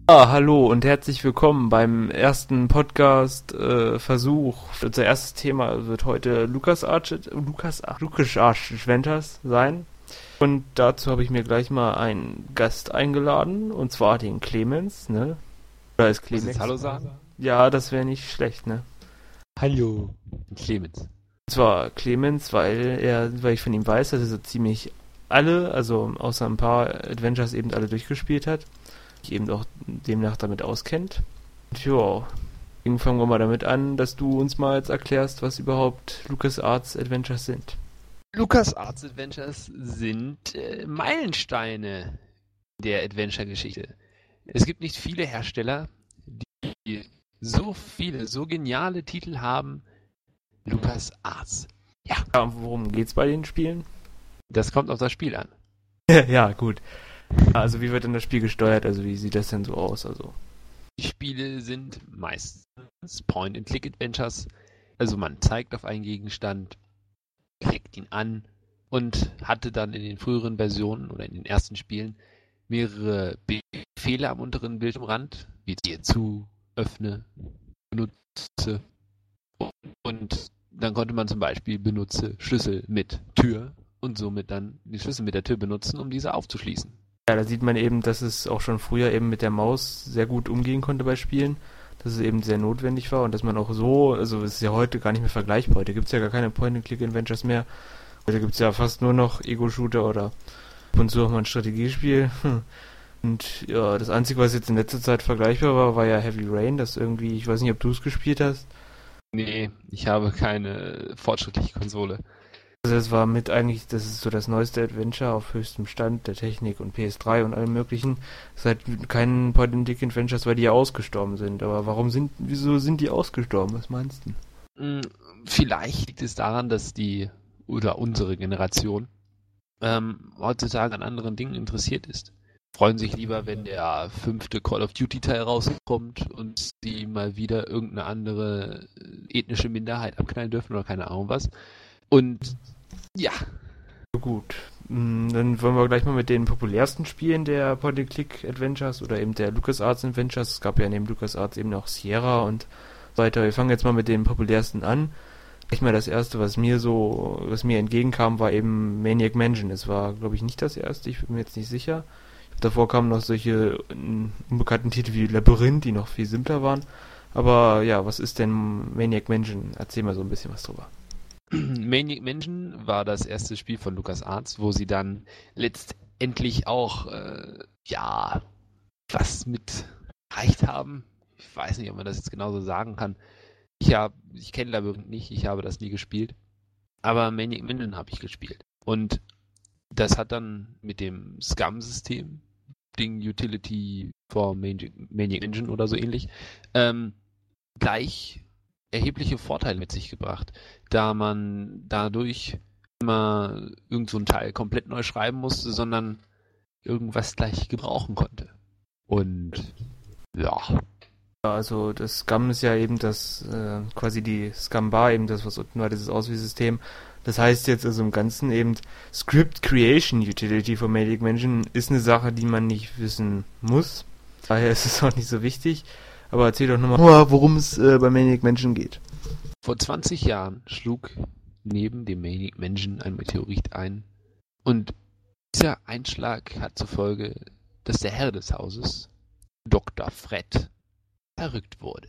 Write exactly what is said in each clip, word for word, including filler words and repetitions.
Ja, hallo und herzlich willkommen beim ersten Podcast-Versuch. Unser erstes Thema wird heute LucasArts Lucas, LucasArts Adventures sein. Und dazu habe ich mir gleich mal einen Gast eingeladen, und zwar den Clemens, ne? Oder ist Clemens? Muss ich Hallo sagen? Ja, das wäre nicht schlecht, ne? Hallo, Clemens. Und zwar Clemens, weil er, weil ich von ihm weiß, dass er so ziemlich alle, also außer ein paar Adventures eben alle durchgespielt hat. Sich eben auch demnach damit auskennt. Und ja, deswegen fangen wir mal damit an, dass du uns mal jetzt erklärst, was überhaupt LucasArts Adventures sind. LucasArts Adventures sind äh, Meilensteine der Adventure-Geschichte. Es gibt nicht viele Hersteller, die so viele, so geniale Titel haben. LucasArts. Ja. Ja, und worum geht's bei den Spielen? Das kommt auf das Spiel an. Ja, gut. Also wie wird denn das Spiel gesteuert? Also wie sieht das denn so aus? Also Die Spiele sind meistens Point-and-Click-Adventures. Also man zeigt auf einen Gegenstand, klickt ihn an und hatte dann in den früheren Versionen oder in den ersten Spielen mehrere Befehle am unteren Bildschirmrand, wie gehe zu, öffne, benutze. Und dann konnte man zum Beispiel benutze Schlüssel mit Tür und somit dann die Schlüssel mit der Tür benutzen, um diese aufzuschließen. ja, da sieht man eben, dass es auch schon früher eben mit der Maus sehr gut umgehen konnte bei Spielen, dass es eben sehr notwendig war und dass man auch so, also es ist ja heute gar nicht mehr vergleichbar. Heute gibt es ja gar keine Point-and-Click-Adventures mehr. Heute gibt es ja fast nur noch Ego-Shooter oder ab und zu auch mal ein Strategiespiel. Und ja, das Einzige, was jetzt in letzter Zeit vergleichbar war, war ja Heavy Rain, das irgendwie, ich weiß nicht, ob du es gespielt hast. Nee, ich habe keine fortschrittliche Konsole. Also das war mit eigentlich, das ist so das neueste Adventure auf höchstem Stand der Technik und P S drei und allem möglichen. Es ist halt kein Point-and-Click-Adventures, weil die ja ausgestorben sind. Aber warum sind, wieso sind die ausgestorben? Was meinst du? Vielleicht liegt es daran, dass die oder unsere Generation ähm, heutzutage an anderen Dingen interessiert ist. Freuen sich lieber, wenn der fünfte Call of Duty Teil rauskommt und sie mal wieder irgendeine andere ethnische Minderheit abknallen dürfen oder keine Ahnung was. Und ja. Gut, dann wollen wir gleich mal mit den populärsten Spielen der Point-and-Click-Adventures oder eben der LucasArts Adventures. Es gab ja neben LucasArts eben auch Sierra und so weiter. Wir fangen jetzt mal mit den populärsten an. Gleich mal das erste, was mir so, was mir entgegenkam, war eben Maniac Mansion. Es war, glaube ich, nicht das erste, ich bin mir jetzt nicht sicher. Davor kamen noch solche unbekannten Titel wie Labyrinth, die noch viel simpler waren. Aber ja, was ist denn Maniac Mansion? Erzähl mal so ein bisschen was drüber. Maniac Mansion war das erste Spiel von LucasArts, wo sie dann letztendlich auch, äh, ja, was mit erreicht haben. Ich weiß nicht, ob man das jetzt genauso sagen kann. Ich habe, ich kenne Labyrinth nicht, ich habe das nie gespielt. Aber Maniac Mansion habe ich gespielt. Und das hat dann mit dem Scum-System, Ding Utility for Maniac, Maniac Mansion oder so ähnlich, ähm, gleich erhebliche Vorteile mit sich gebracht, da man dadurch immer irgend so ein Teil komplett neu schreiben musste, sondern irgendwas gleich gebrauchen konnte. Und ja. Ja, also das Scum ist ja eben das, äh, quasi die Scum-Bar, eben das, was unten war, dieses Auswahlsystem. Das heißt jetzt also im Ganzen eben, Script Creation Utility for Maniac Mansion ist eine Sache, die man nicht wissen muss. Daher ist es auch nicht so wichtig. Aber erzähl doch nochmal, worum es äh, bei Maniac Mansion geht. Vor zwanzig Jahren schlug neben dem Maniac Mansion ein Meteorit ein. Und dieser Einschlag hat zur Folge, dass der Herr des Hauses, Doktor Fred, verrückt wurde.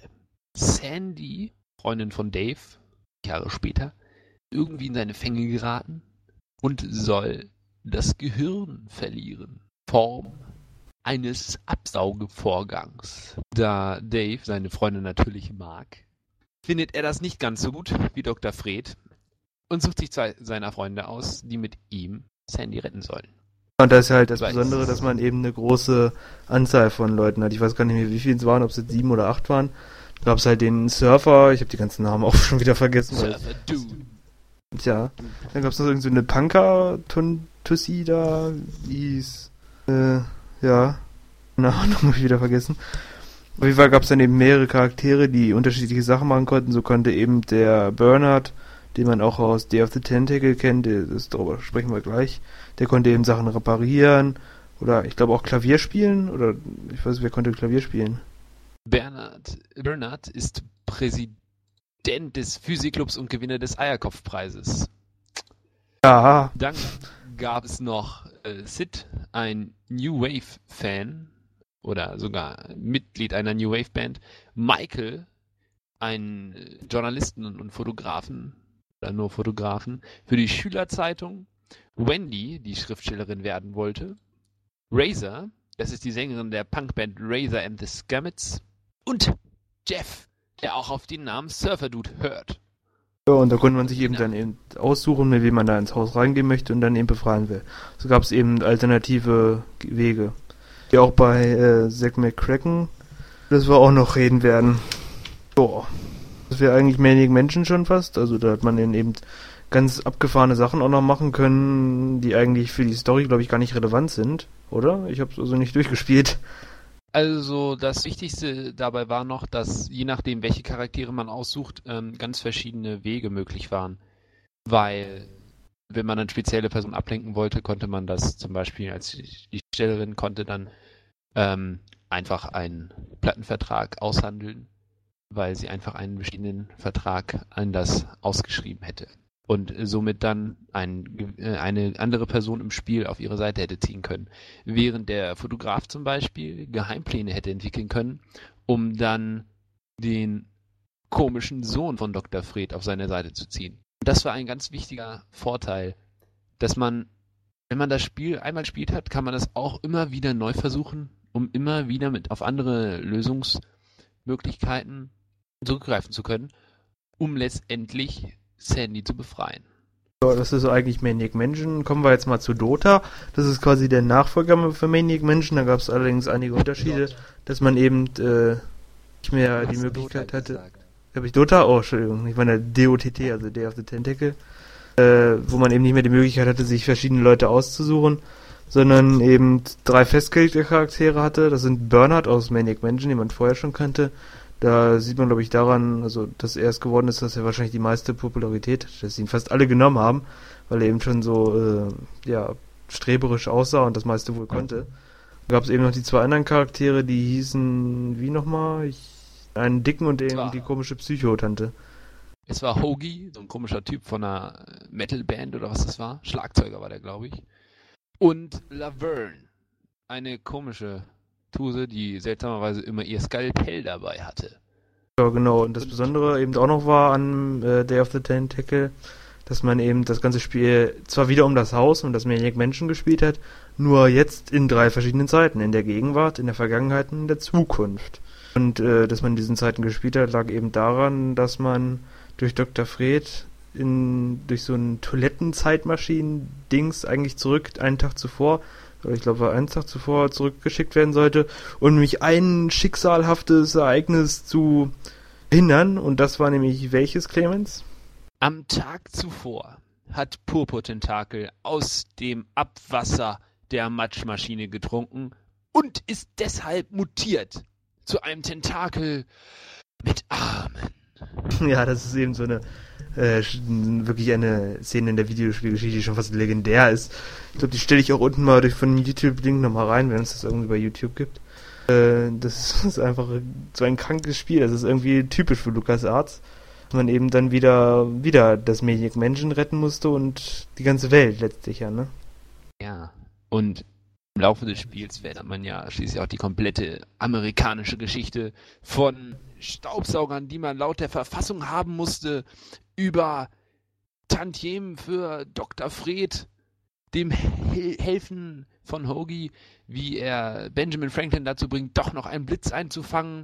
Sandy, Freundin von Dave, Jahre später, irgendwie in seine Fänge geraten und soll das Gehirn verlieren. Form eines Absaugevorgangs. Da Dave seine Freundin natürlich mag, findet er das nicht ganz so gut wie Doktor Fred und sucht sich zwei seiner Freunde aus, die mit ihm Sandy retten sollen. Und das ist halt das Weiß. Besondere, dass man eben eine große Anzahl von Leuten hat. Ich weiß gar nicht mehr, wie viele es waren, ob es jetzt sieben oder acht waren. Da gab es halt den Surfer, ich habe die ganzen Namen auch schon wieder vergessen. Surfer Dude. Tja, dann gab es noch irgend so eine Punker-Tussi da, die hieß, äh, ja, keine Ahnung, hab ich wieder vergessen. Auf jeden Fall gab es dann eben mehrere Charaktere, die unterschiedliche Sachen machen konnten. So konnte eben der Bernard, den man auch aus Day of the Tentacle kennt, das, darüber sprechen wir gleich, der konnte eben Sachen reparieren Oder ich glaube auch Klavier spielen, oder ich weiß, wer konnte Klavier spielen? Bernhard, Bernhard ist Präsident des Physikclubs und Gewinner des Eierkopfpreises. Ja. Dann gab es noch äh, Sid, ein New Wave-Fan oder sogar Mitglied einer New Wave-Band. Michael, ein Journalisten und Fotografen, oder nur Fotografen, für die Schülerzeitung. Wendy, die Schriftstellerin werden wollte. Razor, das ist die Sängerin der Punkband Razor and the Scammets. Und Jeff, der auch auf den Namen Surfer Dude hört. Ja, und da konnte man sich eben dann eben aussuchen, mit wem man da ins Haus reingehen möchte und dann eben befreien will. So gab es eben alternative Wege. Die auch bei äh, Zack McCracken, das wir auch noch reden werden. Boah. Das wäre eigentlich Maniac Mansion schon fast. Also da hat man eben ganz abgefahrene Sachen auch noch machen können, die eigentlich für die Story, glaube ich, gar nicht relevant sind. Oder? Ich habe es also nicht durchgespielt. Also das Wichtigste dabei war noch, dass je nachdem, welche Charaktere man aussucht, ähm, ganz verschiedene Wege möglich waren. Weil wenn man eine spezielle Person ablenken wollte, konnte man das zum Beispiel als die Stellerin konnte dann ähm, einfach einen Plattenvertrag aushandeln, weil sie einfach einen bestehenden Vertrag anders ausgeschrieben hätte. Und somit dann ein, äh, eine andere Person im Spiel auf ihre Seite hätte ziehen können. Während der Fotograf zum Beispiel Geheimpläne hätte entwickeln können, um dann den komischen Sohn von Doktor Fred auf seine Seite zu ziehen. Das war ein ganz wichtiger Vorteil, dass man, wenn man das Spiel einmal gespielt hat, kann man das auch immer wieder neu versuchen, um immer wieder mit auf andere Lösungsmöglichkeiten zurückgreifen zu können, um letztendlich Sandy zu befreien. Ja, das ist eigentlich Maniac Mansion. Kommen wir jetzt mal zu Dota. Das ist quasi der Nachfolger für Maniac Mansion. Da gab es allerdings einige Unterschiede, dass man eben äh, nicht mehr die Möglichkeit hatte. Habe ich Dota? Oh, Entschuldigung. Ich meine D O T T, also Day of the Tentacle. Äh, wo man eben nicht mehr die Möglichkeit hatte, sich verschiedene Leute auszusuchen, sondern eben drei festgelegte Charaktere hatte. Das sind Bernhard aus Maniac Mansion, den man vorher schon kannte. Da sieht man, glaube ich, daran, also dass er es geworden ist, dass er wahrscheinlich die meiste Popularität hat, dass ihn fast alle genommen haben, weil er eben schon so äh, ja streberisch aussah und das meiste wohl konnte. Da gab es eben noch die zwei anderen Charaktere, die hießen, wie nochmal? Ich, einen Dicken und den, war, die komische Psychotante. Es war Hoagie, so ein komischer Typ von einer Metalband oder was das war. Schlagzeuger war der, glaube ich. Und Laverne, eine komische Tuse, die seltsamerweise immer ihr Skalpell dabei hatte. Ja, genau. Und das Besondere eben auch noch war an äh, Day of the Tentacle, dass man eben das ganze Spiel zwar wieder um das Haus und das Maniac Mansion gespielt hat, nur jetzt in drei verschiedenen Zeiten. In der Gegenwart, in der Vergangenheit und in der Zukunft. Und äh, dass man in diesen Zeiten gespielt hat, lag eben daran, dass man durch Doktor Fred in, durch so ein Toilettenzeitmaschinen-Dings eigentlich zurück, einen Tag zuvor, ich glaube, war einen Tag zuvor zurückgeschickt werden sollte, um nämlich ein schicksalhaftes Ereignis zu hindern. Und das war nämlich welches, Clemens? Am Tag zuvor hat Purpurtentakel aus dem Abwasser der Matschmaschine getrunken und ist deshalb mutiert zu einem Tentakel mit Armen. Ja, das ist eben so eine äh, wirklich eine Szene in der Videospielgeschichte, die schon fast legendär ist. Ich glaube, die stelle ich auch unten mal durch von YouTube-Link nochmal rein, wenn es das irgendwie bei YouTube gibt. Äh, das ist einfach so ein krankes Spiel. Das ist irgendwie typisch für LucasArts. Man eben dann wieder wieder das Maniac Mansion retten musste und die ganze Welt letztlich ja, ne? Ja, und im Laufe des Spiels werdet man ja schließlich auch die komplette amerikanische Geschichte von Staubsaugern, die man laut der Verfassung haben musste, über Tantiemen für Doktor Fred, dem Hel- Helfen von Hoagie, wie er Benjamin Franklin dazu bringt, doch noch einen Blitz einzufangen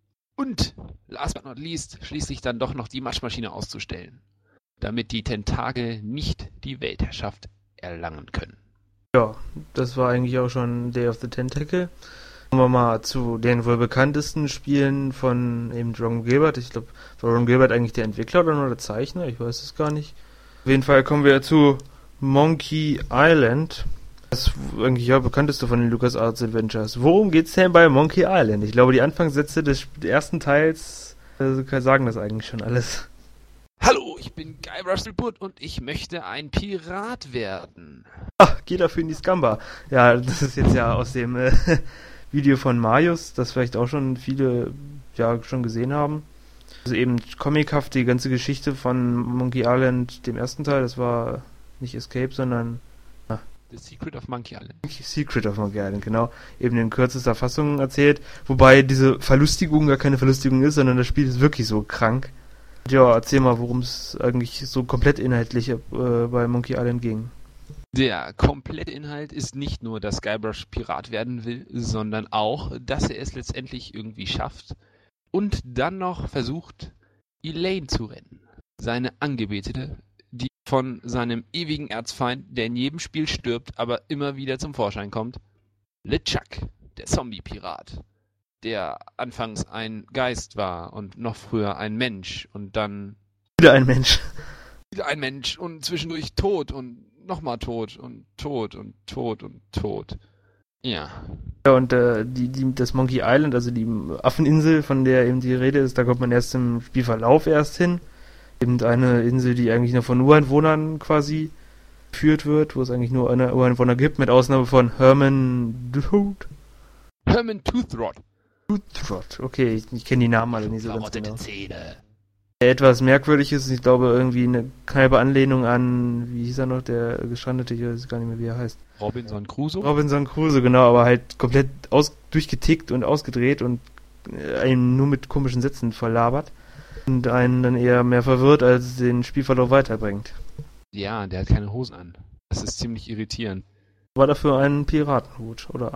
und, last but not least, schließlich dann doch noch die Matschmaschine auszustellen, damit die Tentakel nicht die Weltherrschaft erlangen können. Ja, das war eigentlich auch schon Day of the Tentacle. Kommen wir mal zu den wohl bekanntesten Spielen von eben Ron Gilbert. Ich glaube, war Ron Gilbert eigentlich der Entwickler oder nur der Zeichner? Ich weiß es gar nicht. Auf jeden Fall kommen wir zu Monkey Island. Das eigentlich ja bekannteste von den LucasArts Adventures. Worum geht's denn bei Monkey Island? Ich glaube, die Anfangssätze des ersten Teils äh, sagen das eigentlich schon alles. Hallo, ich ich bin Guybrush Threepwood und ich möchte ein Pirat werden. Ach, geh dafür in die Scamba. Ja, das ist jetzt ja aus dem äh, Video von Marius, das vielleicht auch schon viele ja schon gesehen haben. Also eben comichaft die ganze Geschichte von Monkey Island, dem ersten Teil, das war nicht Escape, sondern ah, The Secret of Monkey Island. Secret of Monkey Island, genau. Eben in kürzester Fassung erzählt, wobei diese Verlustigung gar keine Verlustigung ist, sondern das Spiel ist wirklich so krank. Ja, erzähl mal, worum es eigentlich so komplett inhaltlich äh, bei Monkey Island ging. Der komplette Inhalt ist nicht nur, dass Guybrush Pirat werden will, sondern auch, dass er es letztendlich irgendwie schafft und dann noch versucht, Elaine zu retten. Seine Angebetete, die von seinem ewigen Erzfeind, der in jedem Spiel stirbt, aber immer wieder zum Vorschein kommt, LeChuck, der Zombie-Pirat, der anfangs ein Geist war und noch früher ein Mensch und dann Wieder ein Mensch. wieder ein Mensch und zwischendurch tot und nochmal tot und tot und tot und tot. Ja. Ja, und äh, die, die, das Monkey Island, also die Affeninsel, von der eben die Rede ist, da kommt man erst im Spielverlauf erst hin. Eben eine Insel, die eigentlich nur von Ureinwohnern quasi geführt wird, wo es eigentlich nur eine Ureinwohner gibt, mit Ausnahme von Herman Tooth. Herman Toothrot. Toothrot, okay, ich, ich kenne die Namen alle nicht so ganz genau. Zähne. Etwas merkwürdig ist, ich glaube, irgendwie eine kneipe Anlehnung an, wie hieß er noch, der Gestrandete, ich weiß gar nicht mehr, wie er heißt. Robinson Crusoe? Robinson Crusoe, genau, aber halt komplett aus, durchgetickt und ausgedreht und äh, einen nur mit komischen Sätzen verlabert und einen dann eher mehr verwirrt, als den Spielverlauf weiterbringt. Ja, der hat keine Hosen an. Das ist ziemlich irritierend. War dafür ein Piratenhut, oder?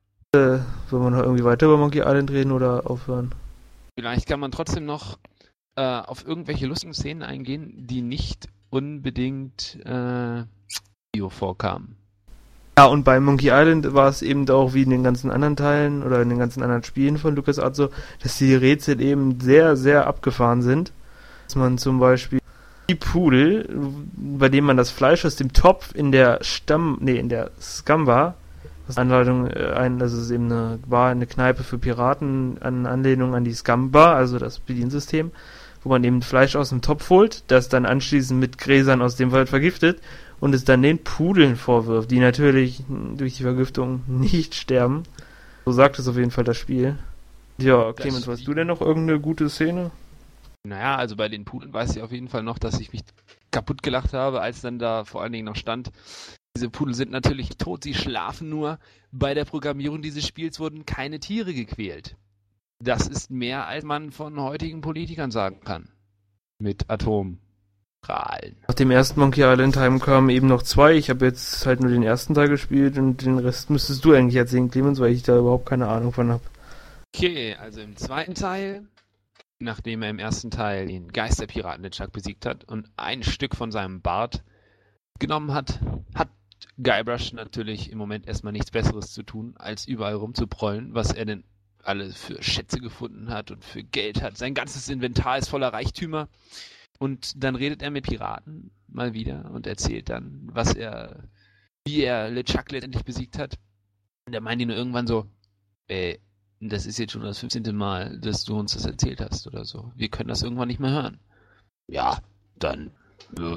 Äh, wollen wir noch irgendwie weiter über Monkey Island reden oder aufhören? Vielleicht kann man trotzdem noch äh, auf irgendwelche lustigen Szenen eingehen, die nicht unbedingt äh, Video vorkamen. Ja, und bei Monkey Island war es eben auch wie in den ganzen anderen Teilen oder in den ganzen anderen Spielen von LucasArts so, dass die Rätsel eben sehr, sehr abgefahren sind. Dass man zum Beispiel die Pudel, bei dem man das Fleisch aus dem Topf in der Stamm, nee, in der Scamba, das ist Anleitung, äh, ein, das ist eben eine Bar, eine Kneipe für Piraten, an Anlehnung an die Scamba, also das Bediensystem, wo man eben Fleisch aus dem Topf holt, das dann anschließend mit Gräsern aus dem Wald vergiftet und es dann den Pudeln vorwirft, die natürlich durch die Vergiftung nicht sterben. So sagt es auf jeden Fall das Spiel. Ja, Clemens, weißt du denn noch irgendeine gute Szene? Naja, also bei den Pudeln weiß ich auf jeden Fall noch, dass ich mich kaputt gelacht habe, als dann da vor allen Dingen noch stand, diese Pudel sind natürlich tot, sie schlafen nur. Bei der Programmierung dieses Spiels wurden keine Tiere gequält. Das ist mehr, als man von heutigen Politikern sagen kann. Mit Atomstrahlen. Nach dem ersten Monkey Island Time kamen eben noch zwei. Ich habe jetzt halt nur den ersten Teil gespielt und den Rest müsstest du eigentlich erzählen, Clemens, weil ich da überhaupt keine Ahnung von habe. Okay, also im zweiten Teil, nachdem er im ersten Teil den Geisterpiraten LeChuck besiegt hat und ein Stück von seinem Bart genommen hat, hat Guybrush natürlich im Moment erstmal nichts Besseres zu tun, als überall rumzuprollen, was er denn alles für Schätze gefunden hat und für Geld hat. Sein ganzes Inventar ist voller Reichtümer. Und dann redet er mit Piraten mal wieder und erzählt dann, was er, wie er LeChuck letztendlich besiegt hat. Und er meint ihn nur irgendwann so, ey, das ist jetzt schon das fünfzehnte Mal, dass du uns das erzählt hast oder so. Wir können das irgendwann nicht mehr hören. Ja, dann äh,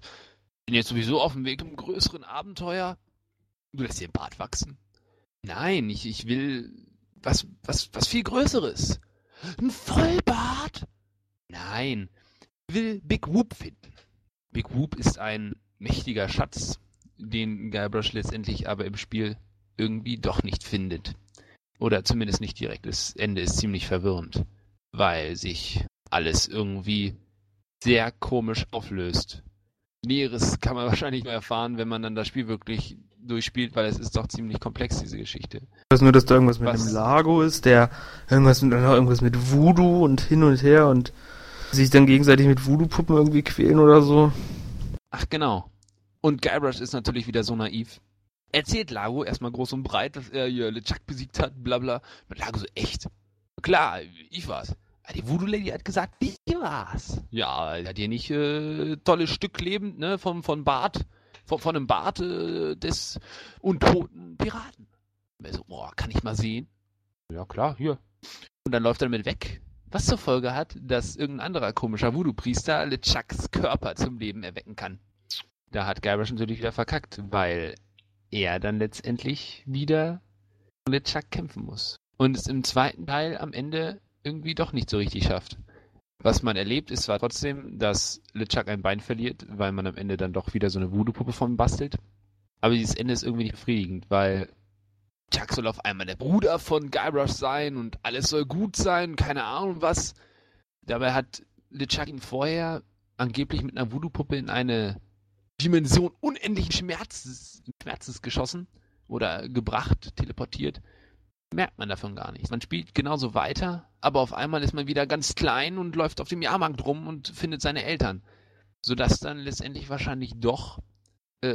bin jetzt sowieso auf dem Weg zum größeren Abenteuer. Du lässt dir den Bart wachsen. Nein, ich, ich will was, was, was viel Größeres. Ein Vollbart? Nein, ich will Big Whoop finden. Big Whoop ist ein mächtiger Schatz, den Guybrush letztendlich aber im Spiel irgendwie doch nicht findet. Oder zumindest nicht direkt. Das Ende ist ziemlich verwirrend, weil sich alles irgendwie sehr komisch auflöst. Näheres kann man wahrscheinlich nur erfahren, wenn man dann das Spiel wirklich durchspielt, weil es ist doch ziemlich komplex, diese Geschichte. Ich weiß nur, dass da irgendwas mit Was? einem Lago ist, der irgendwas mit, irgendwas mit Voodoo und hin und her und sich dann gegenseitig mit Voodoo-Puppen irgendwie quälen oder so. Ach genau. Und Guybrush ist natürlich wieder so naiv. Erzählt Lago erstmal groß und breit, dass er hier LeChuck besiegt hat, bla bla. Und Lago so, echt? Klar, ich war's. Die Voodoo-Lady hat gesagt, ich war's. Ja, er hat hier nicht äh, tolles Stück lebend, ne, vom, von Bart, von, von einem Bart äh, des untoten Piraten. Und er so, boah, kann ich mal sehen? Ja klar, hier. Und dann läuft er damit weg, was zur Folge hat, dass irgendein anderer komischer Voodoo-Priester LeChucks Körper zum Leben erwecken kann. Da hat Guybrush natürlich wieder verkackt, weil er dann letztendlich wieder LeChuck kämpfen muss. Und es im zweiten Teil am Ende irgendwie doch nicht so richtig schafft. Was man erlebt, ist zwar trotzdem, dass LeChuck ein Bein verliert, weil man am Ende dann doch wieder so eine Voodoo-Puppe von ihm bastelt. Aber dieses Ende ist irgendwie nicht befriedigend, weil Chuck soll auf einmal der Bruder von Guybrush sein und alles soll gut sein, keine Ahnung was. Dabei hat LeChuck ihn vorher angeblich mit einer Voodoo-Puppe in eine Dimension unendlichen Schmerzes, Schmerzes geschossen oder gebracht, teleportiert. Merkt man davon gar nichts. Man spielt genauso weiter, aber auf einmal ist man wieder ganz klein und läuft auf dem Jahrmarkt rum und findet seine Eltern. Sodass dann letztendlich wahrscheinlich doch äh,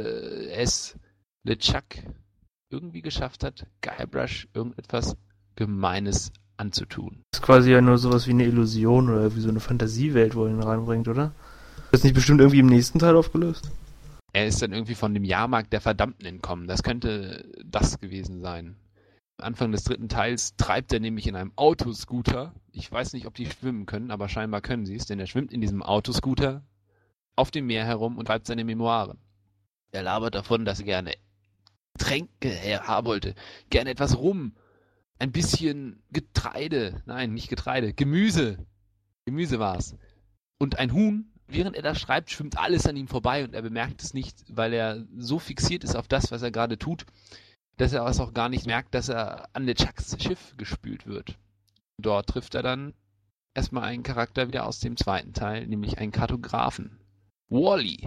es LeChuck irgendwie geschafft hat, Guybrush irgendetwas Gemeines anzutun. Das ist quasi ja nur sowas wie eine Illusion oder wie so eine Fantasiewelt, wo er ihn reinbringt, oder? Ist das nicht bestimmt irgendwie im nächsten Teil aufgelöst? Er ist dann irgendwie von dem Jahrmarkt der Verdammten entkommen. Das könnte das gewesen sein. Anfang des dritten Teils treibt er nämlich in einem Autoscooter. Ich weiß nicht, ob die schwimmen können, aber scheinbar können sie es, denn er schwimmt in diesem Autoscooter auf dem Meer herum und schreibt seine Memoiren. Er labert davon, dass er gerne Getränke haben wollte, gerne etwas Rum, ein bisschen Getreide, nein, nicht Getreide, Gemüse. Gemüse war's. Und ein Huhn. Während er das schreibt, schwimmt alles an ihm vorbei und er bemerkt es nicht, weil er so fixiert ist auf das, was er gerade tut, dass er es auch gar nicht merkt, dass er an LeChucks Schiff gespült wird. Dort trifft er dann erstmal einen Charakter wieder aus dem zweiten Teil, nämlich einen Kartografen. Wally.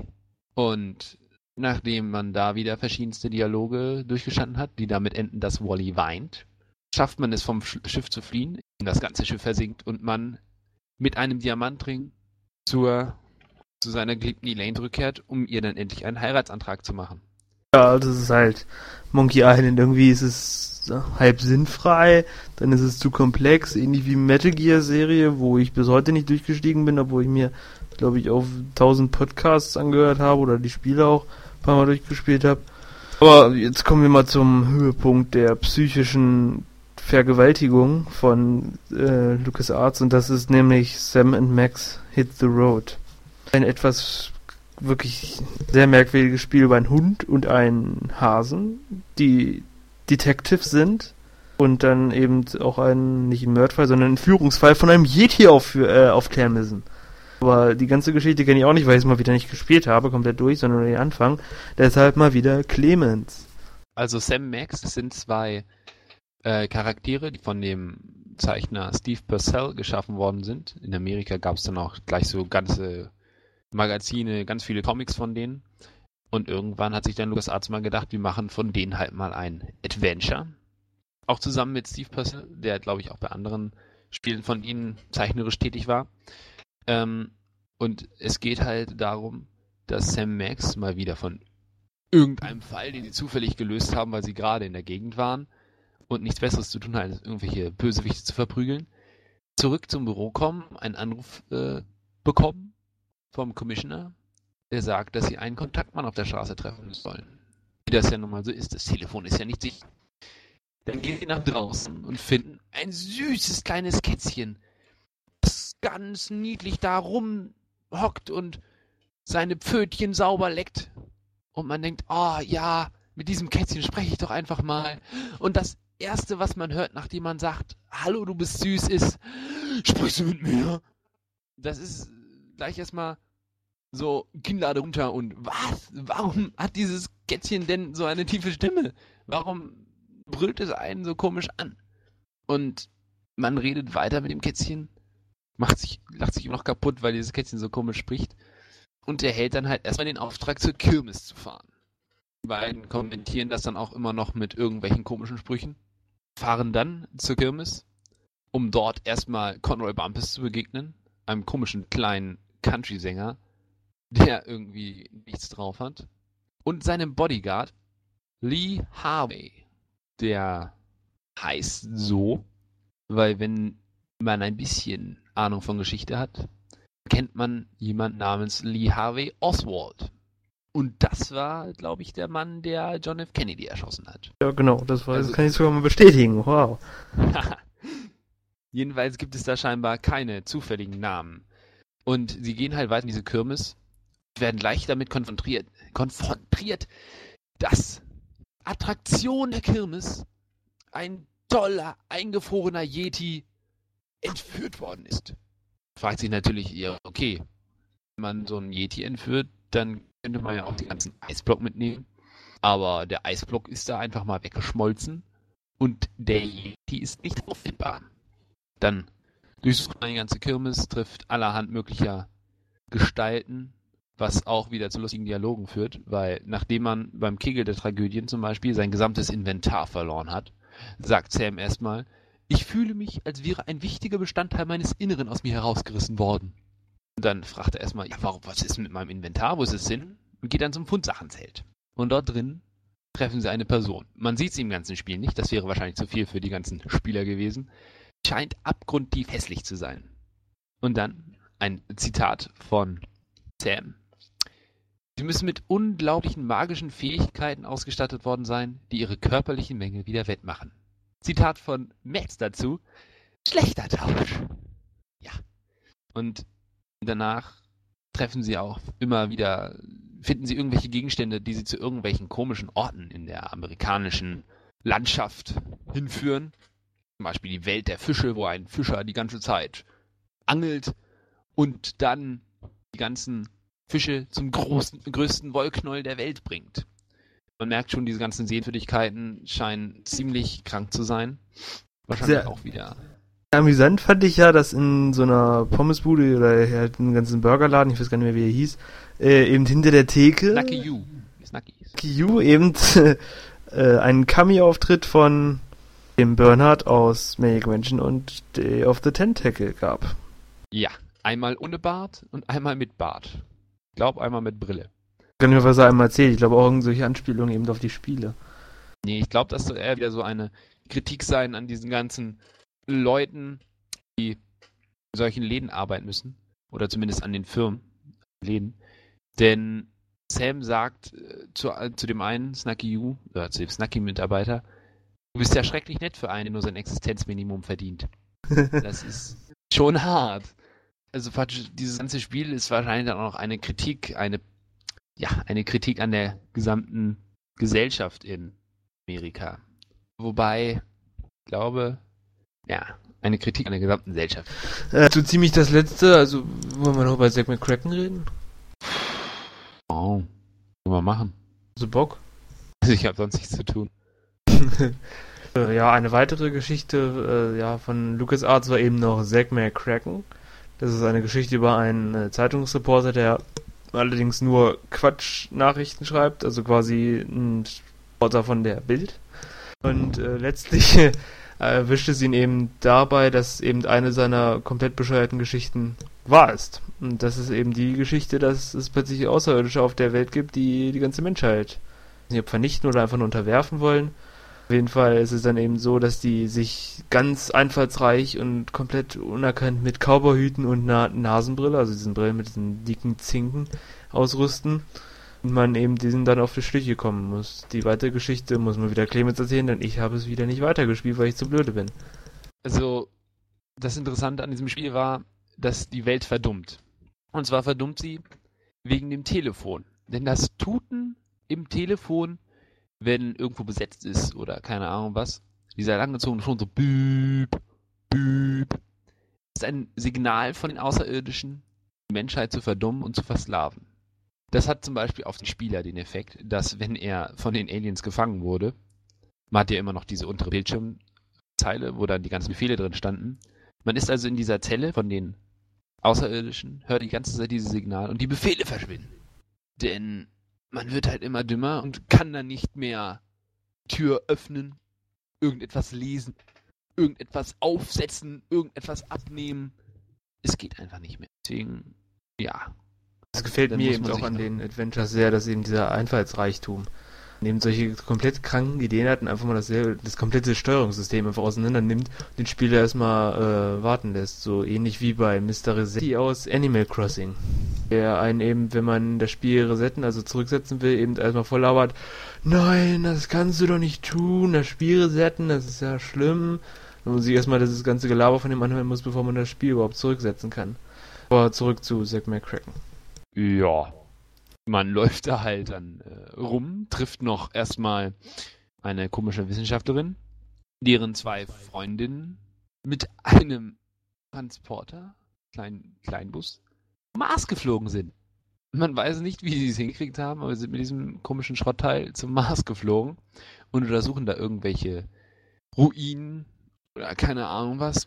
Und nachdem man da wieder verschiedenste Dialoge durchgestanden hat, die damit enden, dass Wally weint, schafft man es vom Schiff zu fliehen, das ganze Schiff versinkt und man mit einem Diamantring zur, zu seiner geliebten Elaine zurückkehrt, um ihr dann endlich einen Heiratsantrag zu machen. Ja, das ist halt Monkey Island. Irgendwie ist es halb sinnfrei, dann ist es zu komplex, ähnlich wie Metal Gear Serie, wo ich bis heute nicht durchgestiegen bin, obwohl ich mir, glaube ich, auf tausend Podcasts angehört habe oder die Spiele auch ein paar Mal durchgespielt habe. Aber jetzt kommen wir mal zum Höhepunkt der psychischen Vergewaltigung von äh, LucasArts und das ist nämlich Sam and Max Hit the Road. Ein etwas wirklich sehr merkwürdiges Spiel über einen Hund und einen Hasen, die Detectives sind und dann eben auch einen, nicht einen Mordfall, sondern einen Führungsfall von einem Yeti auf, äh, aufklären müssen. Aber die ganze Geschichte kenne ich auch nicht, weil ich es mal wieder nicht gespielt habe, komplett durch, sondern nur den Anfang. Deshalb mal wieder Clemens. Also Sam Max sind zwei äh, Charaktere, die von dem Zeichner Steve Purcell geschaffen worden sind. In Amerika gab es dann auch gleich so ganze Magazine, ganz viele Comics von denen. Und irgendwann hat sich dann LucasArts mal gedacht, wir machen von denen halt mal ein Adventure. Auch zusammen mit Steve Purcell, der glaube ich auch bei anderen Spielen von ihnen zeichnerisch tätig war. Ähm, und es geht halt darum, dass Sam Max mal wieder von irgendeinem Fall, den sie zufällig gelöst haben, weil sie gerade in der Gegend waren und nichts Besseres zu tun hatten, als irgendwelche Bösewichte zu verprügeln, zurück zum Büro kommen, einen Anruf äh, bekommen vom Commissioner, der sagt, dass sie einen Kontaktmann auf der Straße treffen sollen. Wie das ja nun mal so ist, das Telefon ist ja nicht sicher. Dann gehen sie nach draußen und finden ein süßes kleines Kätzchen, das ganz niedlich da rumhockt und seine Pfötchen sauber leckt. Und man denkt, oh ja, mit diesem Kätzchen spreche ich doch einfach mal. Und das Erste, was man hört, nachdem man sagt, hallo, du bist süß, ist, sprichst du mit mir? Das ist gleich erstmal so Kinnlade runter und was? Warum hat dieses Kätzchen denn so eine tiefe Stimme? Warum brüllt es einen so komisch an? Und man redet weiter mit dem Kätzchen, macht sich, lacht sich immer noch kaputt, weil dieses Kätzchen so komisch spricht und erhält dann halt erstmal den Auftrag, zur Kirmes zu fahren. Die beiden kommentieren das dann auch immer noch mit irgendwelchen komischen Sprüchen, fahren dann zur Kirmes, um dort erstmal Conroy Bumpus zu begegnen, einem komischen kleinen Country-Sänger, der irgendwie nichts drauf hat, und seinem Bodyguard Lee Harvey. Der heißt so, weil wenn man ein bisschen Ahnung von Geschichte hat, kennt man jemanden namens Lee Harvey Oswald. Und das war, glaube ich, der Mann, der John F. Kennedy erschossen hat. Ja, genau, das, war, also, das kann ich sogar mal bestätigen, wow. Jedenfalls gibt es da scheinbar keine zufälligen Namen. Und sie gehen halt weiter in diese Kirmes, werden gleich damit konfrontiert, konfrontiert, dass Attraktion der Kirmes ein toller, eingefrorener Yeti entführt worden ist. Fragt sich natürlich, ja, okay, wenn man so einen Yeti entführt, dann könnte man ja auch den ganzen Eisblock mitnehmen. Aber der Eisblock ist da einfach mal weggeschmolzen und der Yeti ist nicht auffindbar. Dann durchsucht man die ganze Kirmes, trifft allerhand möglicher Gestalten, was auch wieder zu lustigen Dialogen führt, weil nachdem man beim Kegel der Tragödien zum Beispiel sein gesamtes Inventar verloren hat, sagt Sam erstmal, ich fühle mich, als wäre ein wichtiger Bestandteil meines Inneren aus mir herausgerissen worden. Und dann fragt er erstmal, ja, warum, was ist mit meinem Inventar, wo ist es hin? Und geht dann zum Fundsachenzelt. Und dort drin treffen sie eine Person. Man sieht sie im ganzen Spiel nicht, das wäre wahrscheinlich zu viel für die ganzen Spieler gewesen. Scheint abgrundtief hässlich zu sein. Und dann ein Zitat von Sam. Sie müssen mit unglaublichen magischen Fähigkeiten ausgestattet worden sein, die ihre körperlichen Mängel wieder wettmachen. Zitat von Max dazu. Schlechter Tausch. Ja. Und danach treffen sie auch immer wieder, finden sie irgendwelche Gegenstände, die sie zu irgendwelchen komischen Orten in der amerikanischen Landschaft hinführen. Zum Beispiel die Welt der Fische, wo ein Fischer die ganze Zeit angelt und dann die ganzen Fische zum großen, größten Wollknäuel der Welt bringt. Man merkt schon, diese ganzen Sehenswürdigkeiten scheinen ziemlich krank zu sein. Wahrscheinlich Sehr auch wieder. Amüsant fand ich ja, dass in so einer Pommesbude oder halt einem ganzen Burgerladen, ich weiß gar nicht mehr, wie er hieß, äh, eben hinter der Theke Snacky You. Snacky You eben äh, einen Cameo-Auftritt von dem Bernhard aus Maniac Mansion und Day of the Tentacle gab. Ja, einmal ohne Bart und einmal mit Bart. Ich glaube, einmal mit Brille. Ich kann nicht mehr, was er einmal erzählt. Ich glaube auch irgendwelche Anspielungen eben auf die Spiele. Nee, ich glaube, das soll eher wieder so eine Kritik sein an diesen ganzen Leuten, die in solchen Läden arbeiten müssen. Oder zumindest an den Firmen, Läden. Denn Sam sagt äh, zu, äh, zu dem einen Snacky You, oder zu dem Snacky-Mitarbeiter, du bist ja schrecklich nett für einen, der nur sein Existenzminimum verdient. Das ist schon hart. Also dieses ganze Spiel ist wahrscheinlich dann auch noch eine Kritik, eine, ja, eine Kritik an der gesamten Gesellschaft in Amerika. Wobei, ich glaube, ja, eine Kritik an der gesamten Gesellschaft. Äh, so ziemlich das letzte, also wollen wir noch über Zack McCracken reden? Oh, wollen wir machen. So Bock? Also ich habe sonst nichts zu tun. Ja, eine weitere Geschichte äh, ja, von LucasArts war eben noch Zack McCracken. Das ist eine Geschichte über einen äh, Zeitungsreporter, der allerdings nur Quatsch-Nachrichten schreibt, also quasi ein Reporter von der Bild. Und äh, letztlich äh, erwischt es ihn eben dabei, dass eben eine seiner komplett bescheuerten Geschichten wahr ist. Und das ist eben die Geschichte, dass es plötzlich Außerirdische auf der Welt gibt, die die ganze Menschheit nicht ob vernichten oder einfach nur unterwerfen wollen. Auf jeden Fall ist es dann eben so, dass die sich ganz einfallsreich und komplett unerkannt mit Cowboyhüten und einer Nasenbrille, also diesen Brillen mit diesen dicken Zinken, ausrüsten und man eben diesen dann auf die Schliche kommen muss. Die weitere Geschichte muss man wieder Clemens erzählen, denn ich habe es wieder nicht weitergespielt, weil ich zu blöde bin. Also, das Interessante an diesem Spiel war, dass die Welt verdummt. Und zwar verdummt sie wegen dem Telefon. Denn das Tuten im Telefon, wenn irgendwo besetzt ist oder keine Ahnung was, dieser langgezogene Ton so büb, büb, ist ein Signal von den Außerirdischen, die Menschheit zu verdummen und zu versklaven. Das hat zum Beispiel auf den Spieler den Effekt, dass wenn er von den Aliens gefangen wurde, man hat ja immer noch diese untere Bildschirmzeile, wo dann die ganzen Befehle drin standen, man ist also in dieser Zelle von den Außerirdischen, hört die ganze Zeit dieses Signal und die Befehle verschwinden. Denn man wird halt immer dümmer und kann dann nicht mehr Tür öffnen, irgendetwas lesen, irgendetwas aufsetzen, irgendetwas abnehmen. Es geht einfach nicht mehr. Deswegen, ja. Das gefällt mir eben auch an den Adventures sehr, dass eben dieser Einfallsreichtum neben solche komplett kranken Ideen hat und einfach mal das, das komplette Steuerungssystem einfach auseinander nimmt und den Spieler erstmal äh, warten lässt. So ähnlich wie bei Mister Resetti aus Animal Crossing. Der einen eben, wenn man das Spiel resetten, also zurücksetzen will, eben erstmal voll labert, nein, das kannst du doch nicht tun, das Spiel resetten, das ist ja schlimm. wenn man sich erstmal das ganze Gelaber von dem anhören muss, bevor man das Spiel überhaupt zurücksetzen kann. Aber zurück zu Zack McCracken. Ja. Man läuft da halt dann äh, rum, trifft noch erstmal eine komische Wissenschaftlerin, deren zwei Freundinnen mit einem Transporter, kleinen Kleinbus, zum Mars geflogen sind. Man weiß nicht, wie sie es hingekriegt haben, aber sie sind mit diesem komischen Schrottteil zum Mars geflogen und untersuchen da irgendwelche Ruinen oder keine Ahnung was,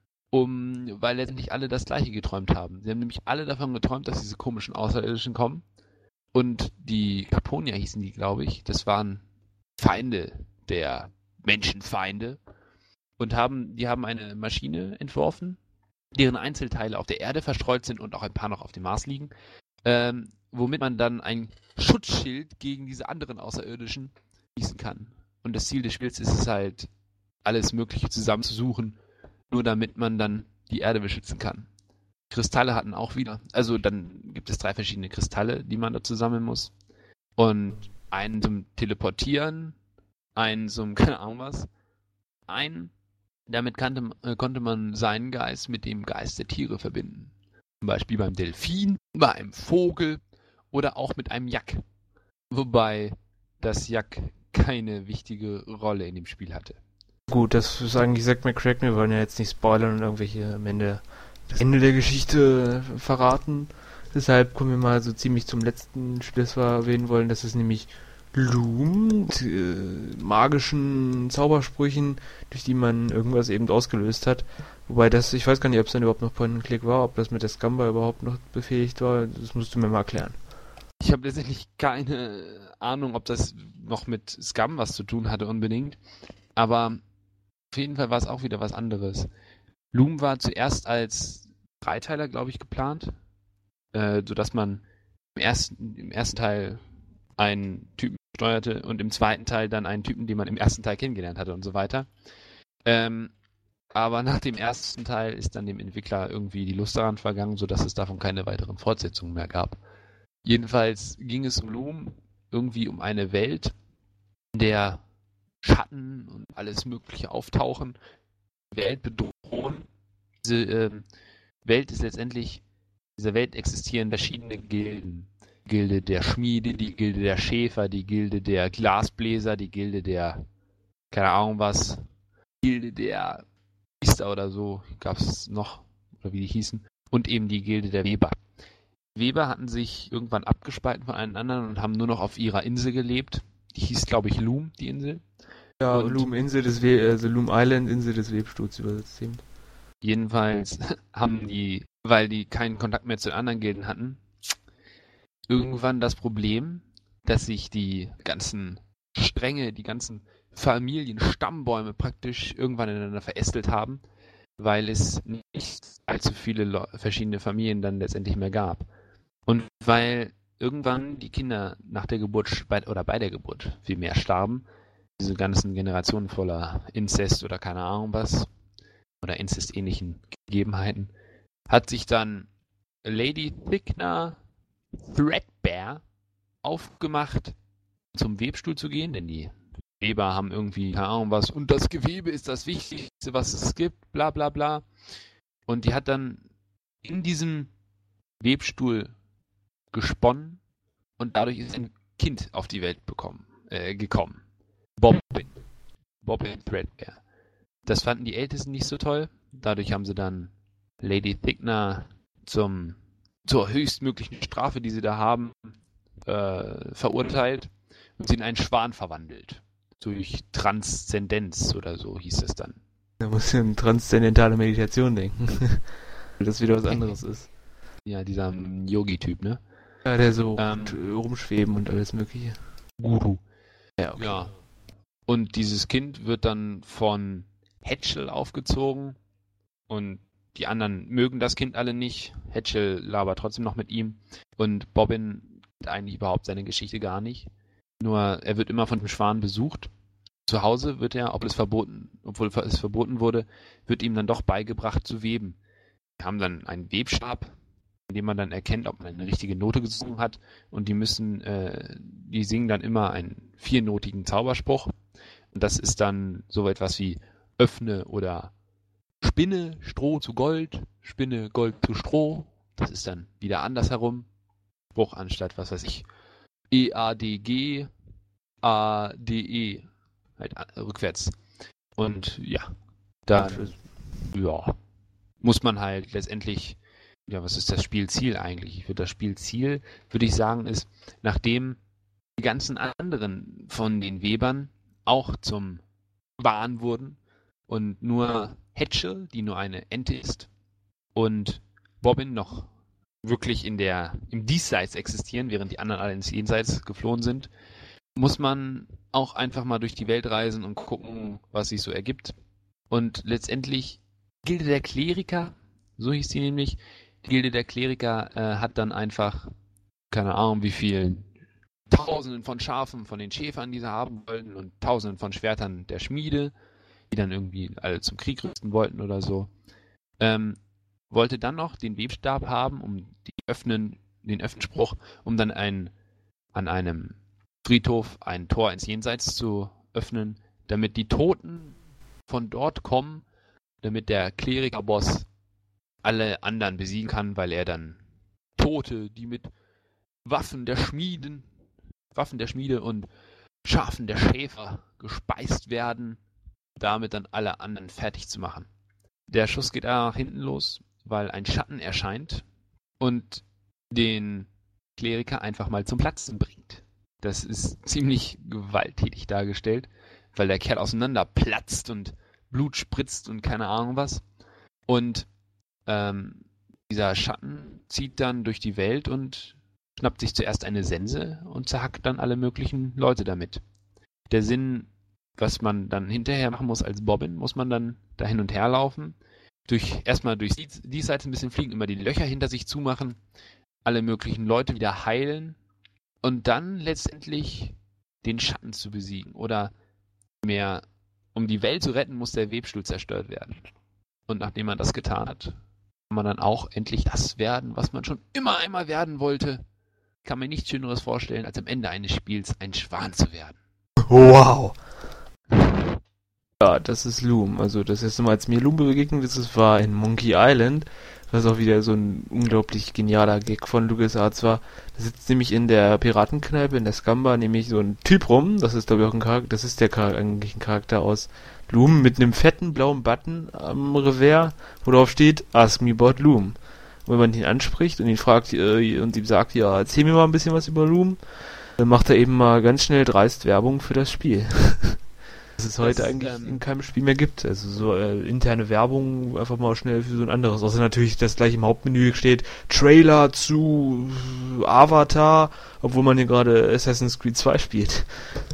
um, weil letztendlich alle das Gleiche geträumt haben. Sie haben nämlich alle davon geträumt, dass diese komischen Außerirdischen kommen. Und die Caponier hießen die, glaube ich. Das waren Feinde der Menschenfeinde. Und haben, die haben eine Maschine entworfen, deren Einzelteile auf der Erde verstreut sind und auch ein paar noch auf dem Mars liegen, ähm, womit man dann ein Schutzschild gegen diese anderen Außerirdischen schießen kann. Und das Ziel des Spiels ist es halt, alles Mögliche zusammenzusuchen, nur damit man dann die Erde beschützen kann. Kristalle hatten auch wieder, also dann gibt es drei verschiedene Kristalle, die man dazu sammeln muss. Und einen zum Teleportieren, einen zum, keine Ahnung was, einen, damit kannte, äh, konnte man seinen Geist mit dem Geist der Tiere verbinden. Zum Beispiel beim Delfin, bei einem Vogel oder auch mit einem Yak. Wobei das Yak keine wichtige Rolle in dem Spiel hatte. Gut, das ist eigentlich Zack McCracken. Wir wollen ja jetzt nicht spoilern und irgendwelche am Ende das Ende der Geschichte verraten. Deshalb kommen wir mal so ziemlich zum letzten Spiel, das wir erwähnen wollen. Das ist nämlich Loom, mit, äh, magischen Zaubersprüchen, durch die man irgendwas eben ausgelöst hat. Wobei das, ich weiß gar nicht, ob es dann überhaupt noch Point-and-Click war, ob das mit der Scamba überhaupt noch befähigt war. Das musst du mir mal erklären. Ich habe letztendlich keine Ahnung, ob das noch mit Scum was zu tun hatte unbedingt. Aber auf jeden Fall war es auch wieder was anderes. Loom war zuerst als Dreiteiler, glaube ich, geplant, äh, sodass man im ersten, im ersten Teil einen Typen steuerte und im zweiten Teil dann einen Typen, den man im ersten Teil kennengelernt hatte und so weiter. Ähm, aber nach dem ersten Teil ist dann dem Entwickler irgendwie die Lust daran vergangen, sodass es davon keine weiteren Fortsetzungen mehr gab. Jedenfalls ging es um Loom irgendwie um eine Welt, in der Schatten und alles Mögliche auftauchen, die Welt bedrohen. Diese äh, Welt ist letztendlich, in dieser Welt existieren verschiedene Gilden. Die Gilde der Schmiede, die Gilde der Schäfer, die Gilde der Glasbläser, die Gilde der, keine Ahnung was, Gilde der Priester oder so, gab es noch, oder wie die hießen, und eben die Gilde der Weber. Weber hatten sich irgendwann abgespalten von allen anderen und haben nur noch auf ihrer Insel gelebt. Die hieß, glaube ich, Loom, die Insel. Ja, und Loom Insel des We- also Loom Island, Insel des Webstuhls übersetzt eben. Jedenfalls haben die, weil die keinen Kontakt mehr zu den anderen Gilden hatten, irgendwann das Problem, dass sich die ganzen Stränge, die ganzen Familien, Stammbäume praktisch irgendwann ineinander verästelt haben, weil es nicht allzu viele Le- verschiedene Familien dann letztendlich mehr gab. Und weil irgendwann die Kinder nach der Geburt, bei, oder bei der Geburt viel mehr starben, diese ganzen Generationen voller Inzest oder keine Ahnung was, oder inzestähnlichen Gegebenheiten, hat sich dann Lady Thickener Threadbare aufgemacht, zum Webstuhl zu gehen, denn die Weber haben irgendwie, keine Ahnung was, und das Gewebe ist das Wichtigste, was es gibt, bla bla bla. Und die hat dann in diesem Webstuhl gesponnen und dadurch ist ein Kind auf die Welt bekommen, äh, gekommen. Bobbin. Bobbin Threadbare. Das fanden die Ältesten nicht so toll. Dadurch haben sie dann Lady Thickener zum, zur höchstmöglichen Strafe, die sie da haben, äh, verurteilt und sie in einen Schwan verwandelt. Durch Transzendenz oder so hieß es dann. Da muss ich an transzendentale Meditation denken. Weil das wieder was anderes ist. Ja, dieser Yogi-Typ, ne? Ja, der so Ähm, rumschweben und alles mögliche. Guru. Ja, okay. Ja. Und dieses Kind wird dann von Hetchel aufgezogen und die anderen mögen das Kind alle nicht. Hetchel labert trotzdem noch mit ihm und Bobbin kennt eigentlich überhaupt seine Geschichte gar nicht. Nur er wird immer von dem Schwan besucht. Zu Hause wird er, obwohl es verboten, obwohl es verboten wurde, wird ihm dann doch beigebracht zu weben. Wir haben dann einen Webstab, in dem man dann erkennt, ob man eine richtige Note gesungen hat. Und die müssen, äh, die singen dann immer einen viernotigen Zauberspruch. Und das ist dann so etwas wie öffne oder spinne Stroh zu Gold, spinne Gold zu Stroh. Das ist dann wieder andersherum. Spruch anstatt, was weiß ich, E A D G, A D E, halt rückwärts. Und ja, dann ja, muss man halt letztendlich, ja, was ist das Spielziel eigentlich? Ich würde das Spielziel, würde ich sagen, ist, nachdem die ganzen anderen von den Webern auch zum Wahn wurden und nur Hatchel, die nur eine Ente ist, und Bobbin noch wirklich in der, im Diesseits existieren, während die anderen alle ins Jenseits geflohen sind, muss man auch einfach mal durch die Welt reisen und gucken, was sich so ergibt. Und letztendlich Gilde der Kleriker, so hieß die nämlich, die Gilde der Kleriker äh, hat dann einfach, keine Ahnung wie viel, Tausenden von Schafen von den Schäfern, die sie haben wollten, und Tausenden von Schwertern der Schmiede, die dann irgendwie alle zum Krieg rüsten wollten oder so, ähm, wollte dann noch den Webstab haben, um die öffnen, den Öffnenspruch, um dann ein, an einem Friedhof ein Tor ins Jenseits zu öffnen, damit die Toten von dort kommen, damit der Klerikerboss alle anderen besiegen kann, weil er dann Tote, die mit Waffen der Schmieden, Waffen der Schmiede und Schafen der Schäfer gespeist werden, damit dann alle anderen fertig zu machen. Der Schuss geht aber nach hinten los, weil ein Schatten erscheint und den Kleriker einfach mal zum Platzen bringt. Das ist ziemlich gewalttätig dargestellt, weil der Kerl auseinander platzt und Blut spritzt und keine Ahnung was. Und ähm, dieser Schatten zieht dann durch die Welt und schnappt sich zuerst eine Sense und zerhackt dann alle möglichen Leute damit. Der Sinn, was man dann hinterher machen muss als Bobbin, muss man dann da hin und her laufen, durch, erstmal durch die, die Seite ein bisschen fliegen, immer die Löcher hinter sich zumachen, alle möglichen Leute wieder heilen und dann letztendlich den Schatten zu besiegen. Oder mehr, um die Welt zu retten, muss der Webstuhl zerstört werden. Und nachdem man das getan hat, kann man dann auch endlich das werden, was man schon immer einmal werden wollte. Kann mir nichts Schöneres vorstellen, als am Ende eines Spiels ein Schwan zu werden. Wow! Ja, das ist Loom. Also das erste Mal, als mir Loom begegnet ist, das war in Monkey Island, was auch wieder so ein unglaublich genialer Gag von LucasArts war. Da sitzt nämlich in der Piratenkneipe, in der Scamba, nämlich so ein Typ rum, das ist glaube ich auch ein Charakter, das ist der Char- eigentlich ein Charakter aus Loom, mit einem fetten blauen Button am Revers, wo drauf steht, Ask me about Loom. Und wenn man ihn anspricht und ihn fragt äh, und ihm sagt, ja, erzähl mir mal ein bisschen was über Loom, dann macht er eben mal ganz schnell dreist Werbung für das Spiel. Das es heute das, eigentlich ähm, in keinem Spiel mehr gibt. Also so äh, interne Werbung einfach mal schnell für so ein anderes. Außer natürlich, dass gleich im Hauptmenü steht Trailer zu Avatar, obwohl man hier gerade Assassin's Creed zwei spielt.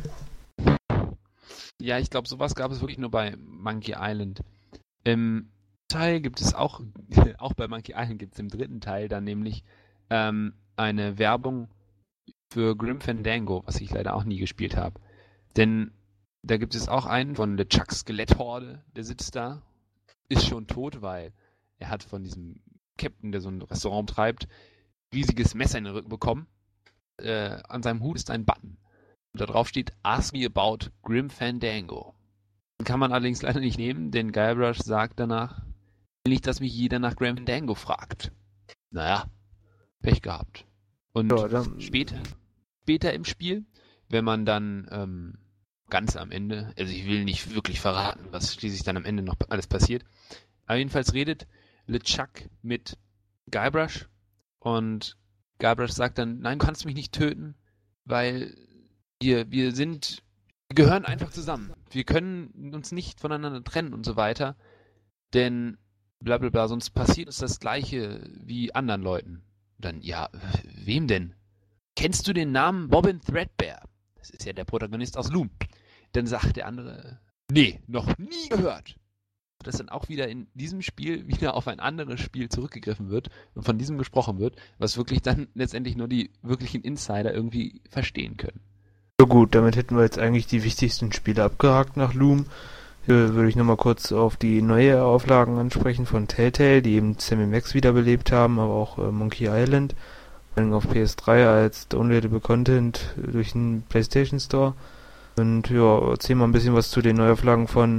Ja, ich glaube, sowas gab es wirklich nur bei Monkey Island. Im Teil gibt es auch, auch bei Monkey Island gibt es im dritten Teil dann nämlich ähm, eine Werbung für Grim Fandango, was ich leider auch nie gespielt habe. Denn da gibt es auch einen von der Chuck Skeletthorde, der sitzt da, ist schon tot, weil er hat von diesem Captain, der so ein Restaurant treibt, riesiges Messer in den Rücken bekommen. Äh, an seinem Hut ist ein Button. Und da drauf steht, Ask me about Grim Fandango. Den kann man allerdings leider nicht nehmen, denn Guybrush sagt danach, nicht, dass mich jeder nach Grim Fandango fragt. Naja, Pech gehabt. Und ja, dann später, später im Spiel, wenn man dann ähm, ganz am Ende, also ich will nicht wirklich verraten, was schließlich dann am Ende noch alles passiert, aber jedenfalls redet LeChuck mit Guybrush und Guybrush sagt dann, nein, du kannst mich nicht töten, weil wir, wir sind, wir gehören einfach zusammen. Wir können uns nicht voneinander trennen und so weiter, denn bla bla bla, sonst passiert uns das Gleiche wie anderen Leuten. Und dann, ja, wem denn? Kennst du den Namen Bobbin Threadbare? Das ist ja der Protagonist aus Loom. Dann sagt der andere, nee, noch nie gehört. Dass dann auch wieder in diesem Spiel wieder auf ein anderes Spiel zurückgegriffen wird und von diesem gesprochen wird, was wirklich dann letztendlich nur die wirklichen Insider irgendwie verstehen können. So gut, damit hätten wir jetzt eigentlich die wichtigsten Spiele abgehakt nach Loom. Hier würde ich nochmal kurz auf die neue Auflagen ansprechen von Telltale, die eben Sam and Max wiederbelebt haben, aber auch äh, Monkey Island. Auf P S drei als Downloadable Content durch den PlayStation Store. Und ja, erzähl mal ein bisschen was zu den Neuauflagen von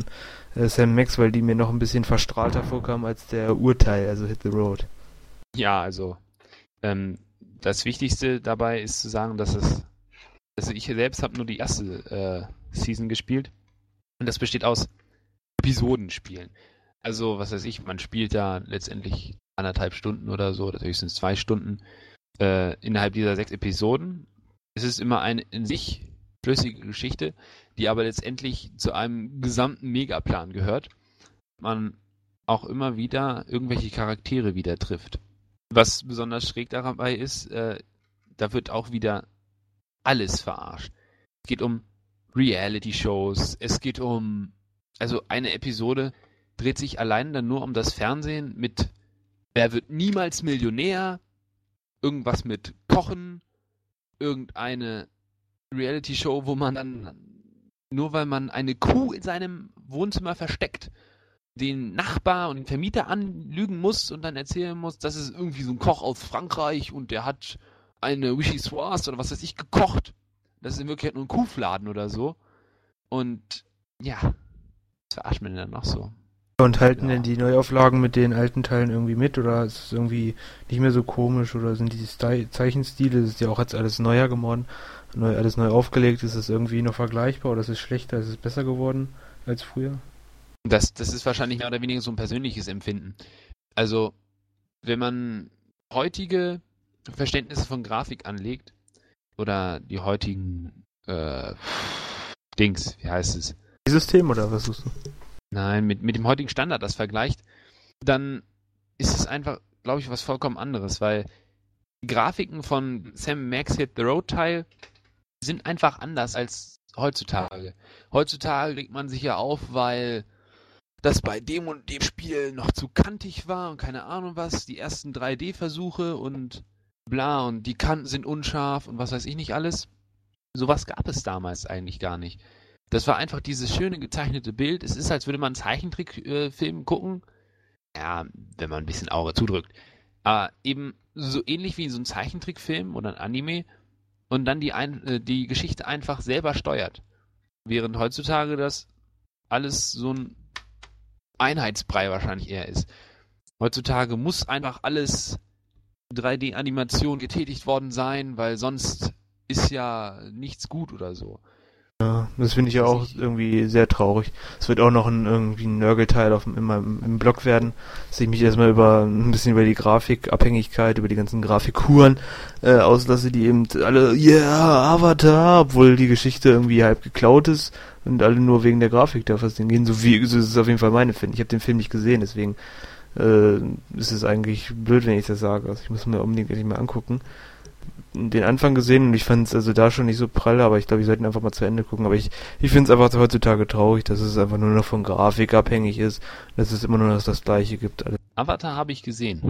äh, Sam Max, weil die mir noch ein bisschen verstrahlter vorkamen als der Urteil, also Hit the Road. Ja, also ähm, das Wichtigste dabei ist zu sagen, dass es, also ich selbst habe nur die erste äh, Season gespielt und das besteht aus Episodenspielen. Also, was weiß ich, man spielt da letztendlich anderthalb Stunden oder so, oder höchstens zwei Stunden äh, innerhalb dieser sechs Episoden. Es ist immer eine in sich flüssige Geschichte, die aber letztendlich zu einem gesamten Megaplan gehört. Man auch immer wieder irgendwelche Charaktere wieder trifft. Was besonders schräg dabei ist, äh, da wird auch wieder alles verarscht. Es geht um Reality-Shows, es geht um, also eine Episode dreht sich allein dann nur um das Fernsehen mit Wer wird niemals Millionär, irgendwas mit Kochen, irgendeine Reality-Show, wo man dann, nur weil man eine Kuh in seinem Wohnzimmer versteckt, den Nachbar und den Vermieter anlügen muss und dann erzählen muss, das ist irgendwie so ein Koch aus Frankreich und der hat eine Vichyssoise oder was weiß ich gekocht. Das ist in Wirklichkeit nur ein Kuhfladen oder so. Und ja, was verarscht man denn dann noch so? Und halten Ja. denn die Neuauflagen mit den alten Teilen irgendwie mit oder ist es irgendwie nicht mehr so komisch oder sind die Style- Zeichenstile, das ist ja auch jetzt alles neuer geworden, neu, alles neu aufgelegt, ist es irgendwie noch vergleichbar oder ist es schlechter, ist es besser geworden als früher? Das, das ist wahrscheinlich mehr oder weniger so ein persönliches Empfinden. Also, wenn man heutige Verständnisse von Grafik anlegt oder die heutigen äh, Dings, wie heißt es? System oder was suchst du? Nein, mit, mit dem heutigen Standard das vergleicht, dann ist es einfach, glaube ich, was vollkommen anderes, weil die Grafiken von Sam Max Hit the Road Teil sind einfach anders als heutzutage. Heutzutage regt man sich ja auf, weil das bei dem und dem Spiel noch zu kantig war und keine Ahnung was, die ersten drei D-Versuche und bla und die Kanten sind unscharf und was weiß ich nicht alles. Sowas gab es damals eigentlich gar nicht. Das war einfach dieses schöne gezeichnete Bild. Es ist, als würde man einen Zeichentrickfilm gucken. Ja, wenn man ein bisschen Auge zudrückt. Aber eben so ähnlich wie so ein Zeichentrickfilm oder ein Anime und dann die, ein, äh, die Geschichte einfach selber steuert. Während heutzutage das alles so ein Einheitsbrei wahrscheinlich eher ist. Heutzutage muss einfach alles drei D-Animation getätigt worden sein, weil sonst ist ja nichts gut oder so. Ja, das finde ich ja auch irgendwie sehr traurig. Es wird auch noch ein irgendwie ein Nörgelteil auf dem, in meinem, im Blog werden, dass ich mich erstmal über ein bisschen über die Grafikabhängigkeit, über die ganzen Grafikkuren äh, auslasse, die eben alle, yeah, Avatar, obwohl die Geschichte irgendwie halb geklaut ist und alle nur wegen der Grafik da faszinieren. So wie so ist es auf jeden Fall meine Finde. Ich habe den Film nicht gesehen, deswegen äh, ist es eigentlich blöd, wenn ich das sage. Also ich muss mir unbedingt endlich mal angucken. Den Anfang gesehen und ich fand es also da schon nicht so prall, aber ich glaube, wir sollten einfach mal zu Ende gucken. Aber ich, ich finde es einfach heutzutage traurig, dass es einfach nur noch von Grafik abhängig ist, dass es immer nur noch das Gleiche gibt. Alles. Avatar habe ich gesehen.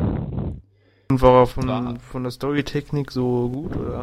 Und war er von, War- von der Storytechnik so gut, oder?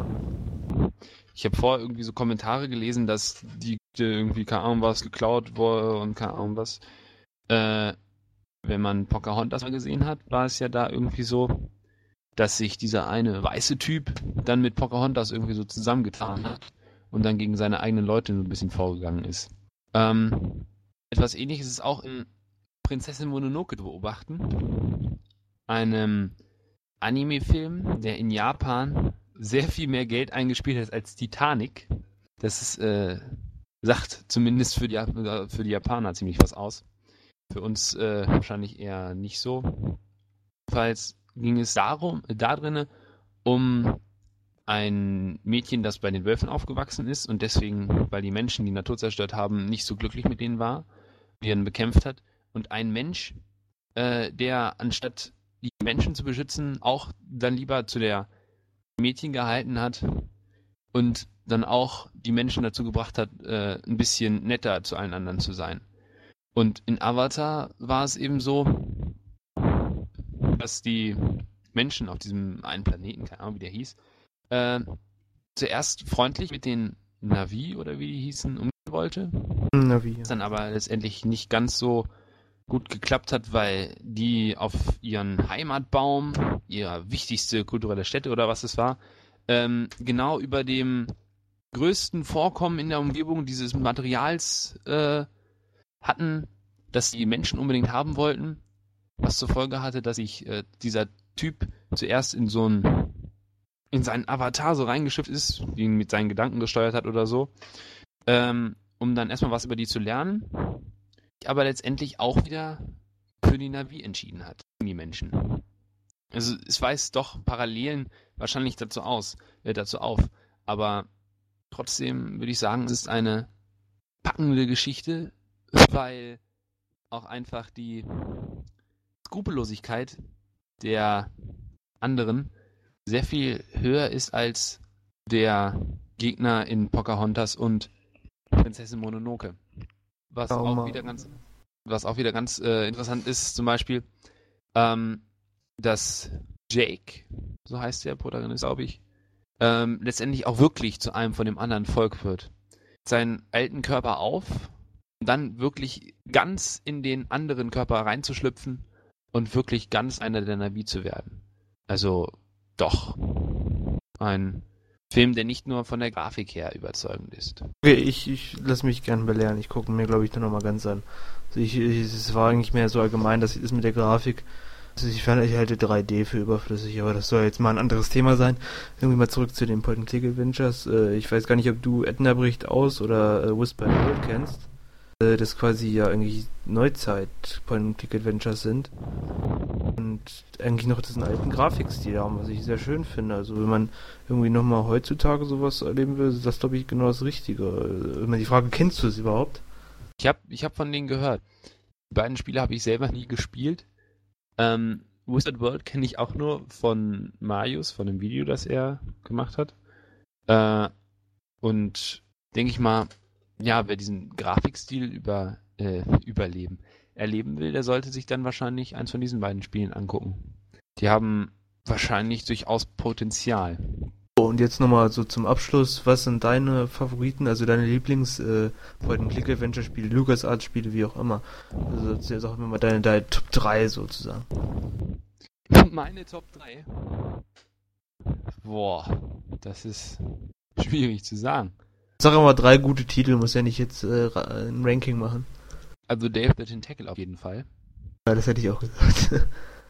Ich habe vorher irgendwie so Kommentare gelesen, dass die irgendwie, keine Ahnung was, geklaut wurde und keine Ahnung was. Äh, wenn man Pocahontas mal gesehen hat, war es ja da irgendwie so, dass sich dieser eine weiße Typ dann mit Pocahontas irgendwie so zusammengetan hat und dann gegen seine eigenen Leute so ein bisschen vorgegangen ist. Ähm, etwas Ähnliches ist auch in Prinzessin Mononoke zu beobachten. Einem Anime-Film, der in Japan sehr viel mehr Geld eingespielt hat als Titanic. Das ist, äh, sagt zumindest für die, für die Japaner ziemlich was aus. Für uns äh, wahrscheinlich eher nicht so. Jedenfalls ging es darum, da drinne um ein Mädchen, das bei den Wölfen aufgewachsen ist und deswegen, weil die Menschen die Natur zerstört haben, nicht so glücklich mit denen war, die dann bekämpft hat. Und ein Mensch, äh, der anstatt die Menschen zu beschützen, auch dann lieber zu der Mädchen gehalten hat und dann auch die Menschen dazu gebracht hat, äh, ein bisschen netter zu allen anderen zu sein. Und in Avatar war es eben so, dass die Menschen auf diesem einen Planeten, keine Ahnung wie der hieß, äh, zuerst freundlich mit den Na'vi oder wie die hießen, umgehen wollte. Na wie? Das dann aber letztendlich nicht ganz so gut geklappt hat, weil die auf ihren Heimatbaum, ihre wichtigste kulturelle Stätte oder was es war, ähm, genau über dem größten Vorkommen in der Umgebung dieses Materials äh, hatten das die Menschen unbedingt haben wollten, was zur Folge hatte, dass sich äh, dieser Typ zuerst in so ein in seinen Avatar so reingeschifft ist, ihn mit seinen Gedanken gesteuert hat oder so, ähm, um dann erstmal was über die zu lernen, aber letztendlich auch wieder für die Na'vi entschieden hat, die Menschen. Also es weist doch Parallelen wahrscheinlich dazu aus, äh, dazu auf, aber trotzdem würde ich sagen, es ist eine packende Geschichte, weil auch einfach die Skrupellosigkeit der anderen sehr viel höher ist als der Gegner in Pocahontas und Prinzessin Mononoke. Was Oh, auch Mann. wieder ganz, was auch wieder ganz äh, interessant ist, zum Beispiel, ähm, dass Jake, so heißt der Protagonist, glaube ich, ähm, letztendlich auch wirklich zu einem von dem anderen Volk wird. Seinen alten Körper auf, dann wirklich ganz in den anderen Körper reinzuschlüpfen und wirklich ganz einer der Na'vi zu werden. Also doch ein Film, der nicht nur von der Grafik her überzeugend ist. Okay, ich, ich lasse mich gern belehren. Ich gucke mir, glaube ich, dann nochmal ganz an. Also ich, ich, es war eigentlich mehr so allgemein, dass ich das mit der Grafik, also ich fand, ich halte drei D für überflüssig, aber das soll jetzt mal ein anderes Thema sein. Irgendwie mal zurück zu den Point-and-Click-Adventures. Äh, ich weiß gar nicht, ob du Edna bricht aus oder äh, Whisper in the World kennst. Äh, das quasi ja eigentlich Neuzeit Point-and-Click-Adventures sind. Und eigentlich noch diesen alten Grafikstil haben, was ich sehr schön finde. Also wenn man irgendwie nochmal heutzutage sowas erleben will, ist das, glaube ich, genau das Richtige. Immer die Frage, kennst du es überhaupt? Ich habe ich hab von denen gehört. Die beiden Spiele habe ich selber nie gespielt. Ähm, Wizard World kenne ich auch nur von Marius, von dem Video, das er gemacht hat. Äh, und denke ich mal, ja, wer diesen Grafikstil über, äh, überleben, erleben will, der sollte sich dann wahrscheinlich eins von diesen beiden Spielen angucken. Die haben wahrscheinlich durchaus Potenzial. Und jetzt nochmal so zum Abschluss, was sind deine Favoriten, also deine Lieblings äh, Point-and-Click-Adventure-Spiele, LucasArts-Spiele, wie auch immer? Also sag mir mal deine, deine Top drei sozusagen. Meine Top drei? Boah, das ist schwierig zu sagen. Sag mal drei gute Titel, muss ja nicht jetzt äh, ein Ranking machen. Also Dave the Tentacle auf jeden Fall. Ja, das hätte ich auch gesagt.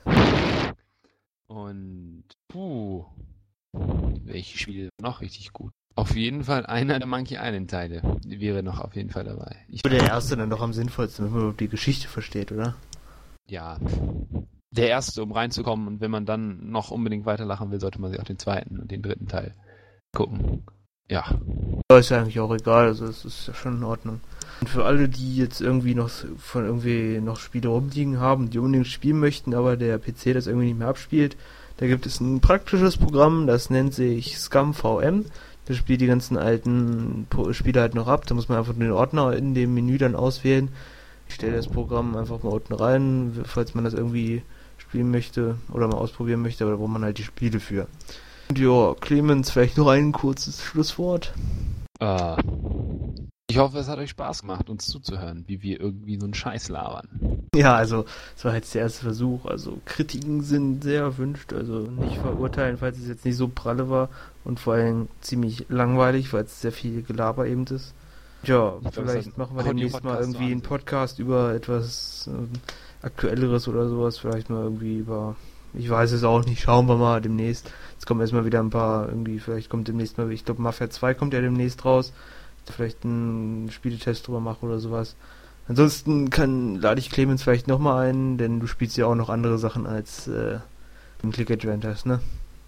Und puh, welche Spiele noch richtig gut? Auf jeden Fall einer der Monkey Island Teile wäre noch auf jeden Fall dabei. Ich Der erste dann doch am sinnvollsten, wenn man überhaupt die Geschichte versteht, oder? Ja, der erste, um reinzukommen, und wenn man dann noch unbedingt weiterlachen will, sollte man sich auch den zweiten und den dritten Teil gucken. Ja. Ja, ist ja eigentlich auch egal, also es ist ja schon in Ordnung. Und für alle, die jetzt irgendwie noch von irgendwie noch Spiele rumliegen haben, die unbedingt spielen möchten, aber der P C das irgendwie nicht mehr abspielt, da gibt es ein praktisches Programm, das nennt sich ScumVM. Das spielt die ganzen alten Spiele halt noch ab, da muss man einfach den Ordner in dem Menü dann auswählen. Ich stelle das Programm einfach mal unten rein, falls man das irgendwie spielen möchte oder mal ausprobieren möchte, aber da braucht man halt die Spiele für. Und ja, Clemens, vielleicht noch ein kurzes Schlusswort. Äh, ich hoffe, es hat euch Spaß gemacht, uns zuzuhören, wie wir irgendwie so einen Scheiß labern. Ja, also, es war jetzt der erste Versuch. Also, Kritiken sind sehr erwünscht. Also, nicht verurteilen, falls es jetzt nicht so pralle war. Und vor allem ziemlich langweilig, weil es sehr viel Gelaber eben ist. Ja, Ich glaub, vielleicht es machen wir hat demnächst mal Audio-Podcast irgendwie einen so Podcast über etwas ähm, Aktuelleres oder sowas. Vielleicht mal irgendwie über... Ich weiß es auch nicht. Schauen wir mal demnächst. Jetzt kommen erstmal wieder ein paar irgendwie... Vielleicht kommt demnächst mal... Ich glaube, Mafia zwei kommt ja demnächst raus. Vielleicht einen Spieletest drüber mache oder sowas. Ansonsten kann, lade ich Clemens vielleicht nochmal ein, denn du spielst ja auch noch andere Sachen als äh, im Click Adventures, ne?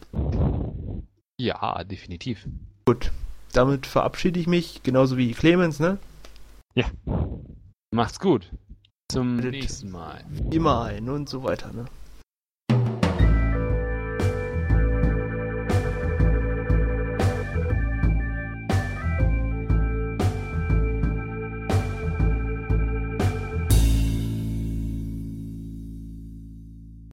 Ja, definitiv. Gut, damit verabschiede ich mich, genauso wie Clemens, ne? Ja. Macht's gut. Zum Bitte. nächsten Mal. Immer ein und so weiter, ne?